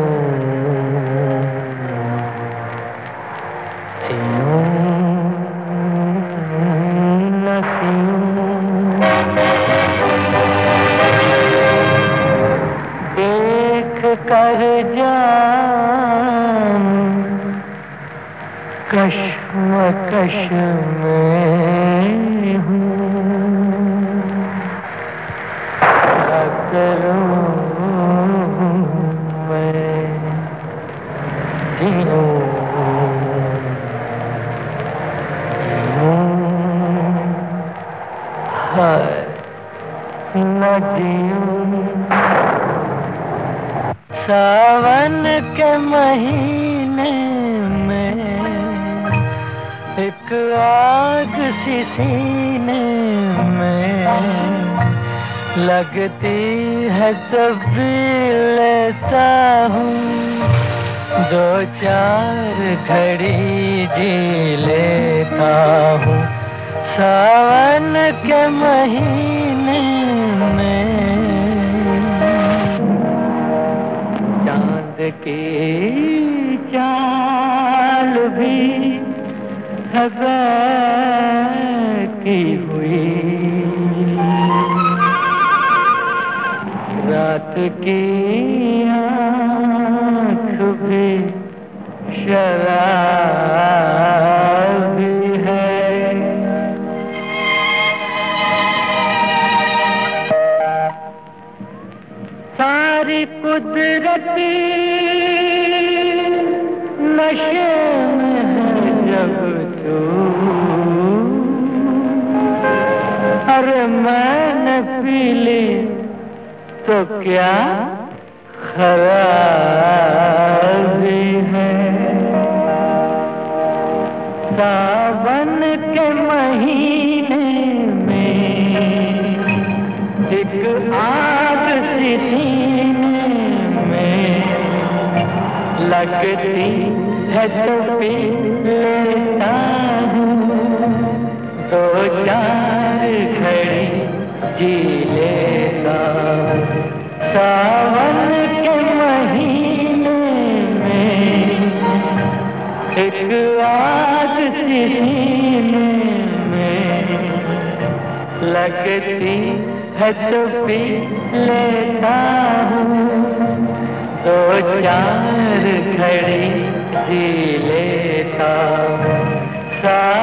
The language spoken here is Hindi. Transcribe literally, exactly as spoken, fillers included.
कर जान कश्मकश में हूँ, क्या करूँ मैं जीऊँ जीऊँ हाय न जीऊँ। सावन के महीने में एक आग सी सीने में लगती है तब भी लेता हूँ, दो चार घड़ी जी लेता हूँ। सावन के महीने में की चाल भी हवा की हुई, रात की आँख भी शराब है। सारी कुदरती नशे में है जब तू, अरे मैंने पी ली तो क्या खराबी है। सावन के महीने में एक आग सी सीने में लगती है तो पी लेता हूँ, दो चार घड़ी जी लेता हूँ। सावन के महीने में एक आग सी सीने में लगती है तो पी लेता हूँ, दो चार घड़ी जी लेता हूँ।